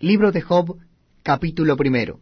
Libro de Job, capítulo 1.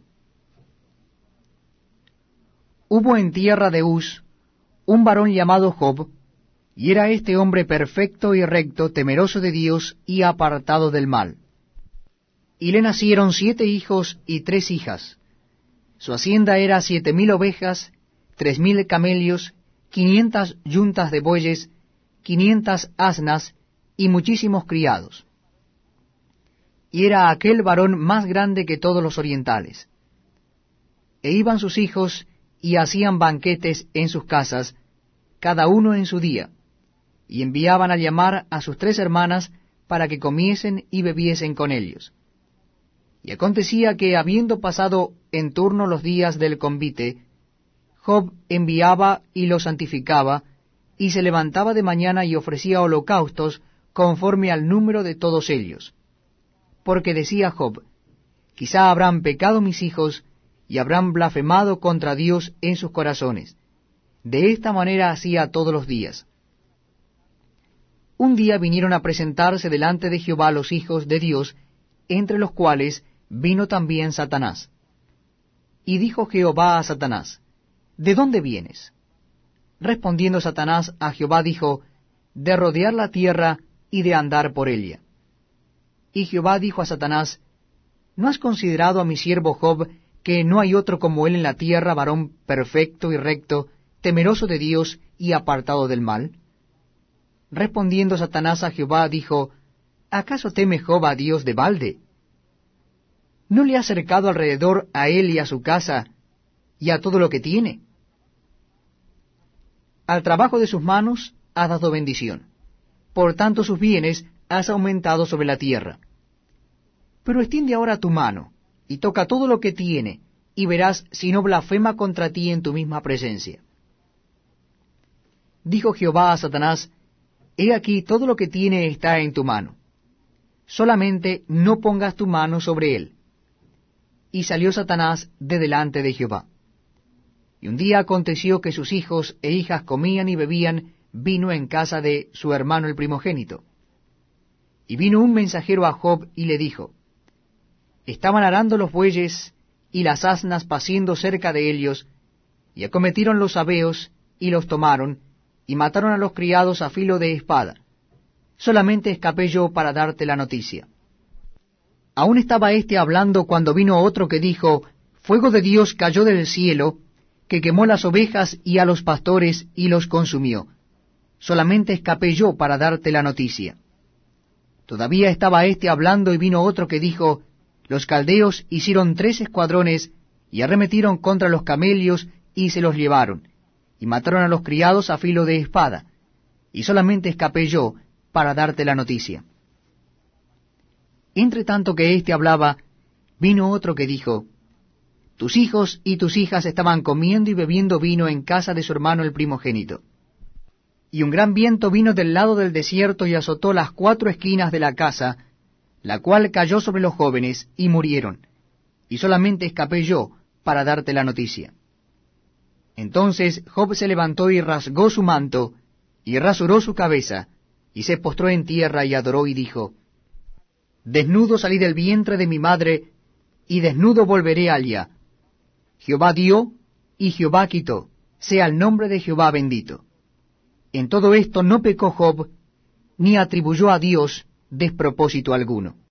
Hubo en tierra de Uz un varón llamado Job, y era este hombre perfecto y recto, temeroso de Dios y apartado del mal. Y le nacieron 7 hijos y 3 hijas. Su hacienda era 7,000 ovejas, 3,000 camellos, 500 yuntas de bueyes, 500 asnas y muchísimos criados. Y era aquel varón más grande que todos los orientales. E iban sus hijos y hacían banquetes en sus casas, cada uno en su día, y enviaban a llamar a sus 3 hermanas para que comiesen y bebiesen con ellos. Y acontecía que, habiendo pasado en turno los días del convite, Job enviaba y los santificaba, y se levantaba de mañana y ofrecía holocaustos conforme al número de todos ellos. Porque decía Job, quizá habrán pecado mis hijos, y habrán blasfemado contra Dios en sus corazones. De esta manera hacía todos los días. Un día vinieron a presentarse delante de Jehová los hijos de Dios, entre los cuales vino también Satanás. Y dijo Jehová a Satanás, ¿de dónde vienes? Respondiendo Satanás a Jehová dijo, de rodear la tierra y de andar por ella. Y Jehová dijo a Satanás, ¿no has considerado a mi siervo Job, que no hay otro como él en la tierra, varón perfecto y recto, temeroso de Dios y apartado del mal? Respondiendo Satanás a Jehová dijo, ¿acaso teme Job a Dios de balde? ¿No le ha cercado alrededor a él y a su casa, y a todo lo que tiene? Al trabajo de sus manos has dado bendición, por tanto sus bienes has aumentado sobre la tierra. Pero extiende ahora tu mano, y toca todo lo que tiene, y verás si no blasfema contra ti en tu misma presencia. Dijo Jehová a Satanás, he aquí todo lo que tiene está en tu mano. Solamente no pongas tu mano sobre él. Y salió Satanás de delante de Jehová. Y un día aconteció que sus hijos e hijas comían y bebían vino en casa de su hermano el primogénito. Y vino un mensajero a Job y le dijo, estaban arando los bueyes y las asnas paciendo cerca de ellos, y acometieron los sabeos y los tomaron, y mataron a los criados a filo de espada. Solamente escapé yo para darte la noticia. Aún estaba éste hablando cuando vino otro que dijo, fuego de Dios cayó del cielo, que quemó las ovejas y a los pastores y los consumió. Solamente escapé yo para darte la noticia. Todavía estaba éste hablando y vino otro que dijo, los caldeos hicieron 3 escuadrones y arremetieron contra los camellos y se los llevaron, y mataron a los criados a filo de espada, y solamente escapé yo para darte la noticia. Entre tanto que éste hablaba, vino otro que dijo, tus hijos y tus hijas estaban comiendo y bebiendo vino en casa de su hermano el primogénito. Y un gran viento vino del lado del desierto y azotó las 4 esquinas de la casa, la cual cayó sobre los jóvenes y murieron, y solamente escapé yo para darte la noticia. Entonces Job se levantó y rasgó su manto, y rasuró su cabeza, y se postró en tierra y adoró y dijo, desnudo salí del vientre de mi madre, y desnudo volveré allá. Jehová dio, y Jehová quitó, sea el nombre de Jehová bendito. En todo esto no pecó Job, ni atribuyó a Dios despropósito alguno.